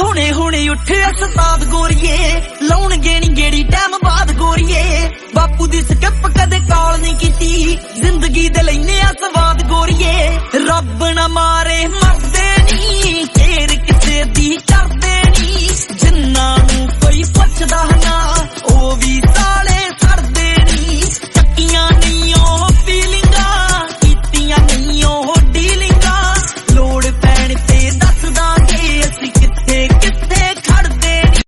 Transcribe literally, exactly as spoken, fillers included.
ਹੁਣੇ ਹੁਣੇ ਉੱਠਿਆ ਉਸਤਾਦ ਗੋਰੀਏ, ਲਾਉਣਗੇ ਨੀ ਗੇੜੀ ਟਾਈਮ ਬਾਅਦ ਗੋਰੀਏ। ਬਾਪੂ ਦੀ ਸਕਿਪ ਕਦੇ ਕਾਲ ਨਹੀਂ ਕੀਤੀ, ਜ਼ਿੰਦਗੀ ਦੇ ਲੈਨੇ ਆ ਸਵਾਦ ਗੋਰੀਏ। ਰੱਬ ਨਾ ਮਾਰੇ ਮਰਦੇ ਨੀ, ਫੇਰ ਕਿਸੇ ਦੀ ਕਰਦੇ ਨੀ, ਜਿੰਨਾਂ ਨੂੰ ਕੋਈ ਪੁੱਛਦਾ